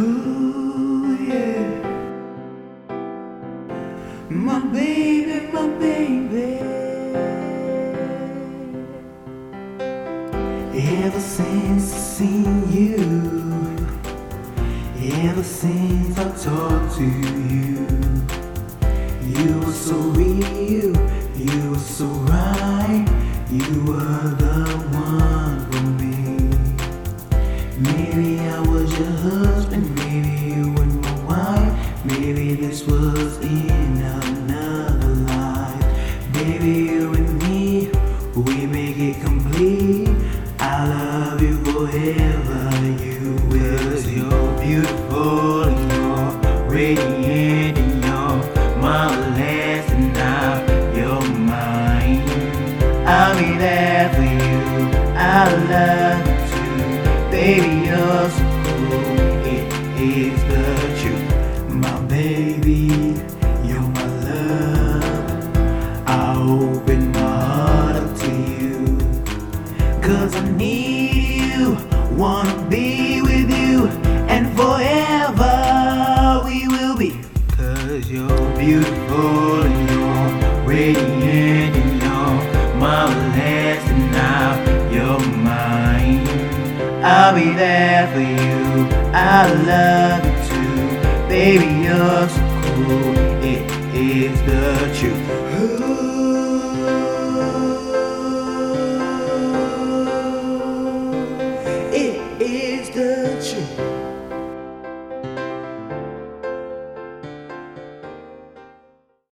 Ooh, yeah. My baby, my baby. Ever since I've seen you, ever since I talked to you, you were so real, you were so right, you were the one for me. Maybe I was your husband, maybe you were my wife, maybe this was in another life. Baby, you and me, we make it complete. I love you forever, you will. 'Cause you're beautiful and you're radiant and you're marvelous and now you're mine. I'll be there for you, I love you too. Baby, you're so cool, it is the truth. My baby, you're my love. I open my heart up to you, 'cause I need you, wanna be with you, and forever we will be. 'Cause you're beautiful and you're radiant and you're marvelous and now you're mine. I'll be there for you, I love you too. Baby, you're so cool, it is the truth. Ooh.